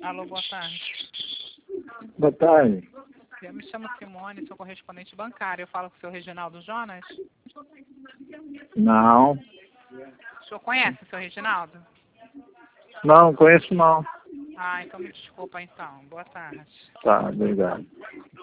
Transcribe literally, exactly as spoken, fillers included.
Alô, boa tarde. Boa tarde. Eu me chamo Simone, sou correspondente bancário. Eu falo com o senhor Reginaldo Jonas. Não. O senhor conhece o senhor Reginaldo? Não, conheço não. Ah, então me desculpa então. Boa tarde. Tá, obrigado.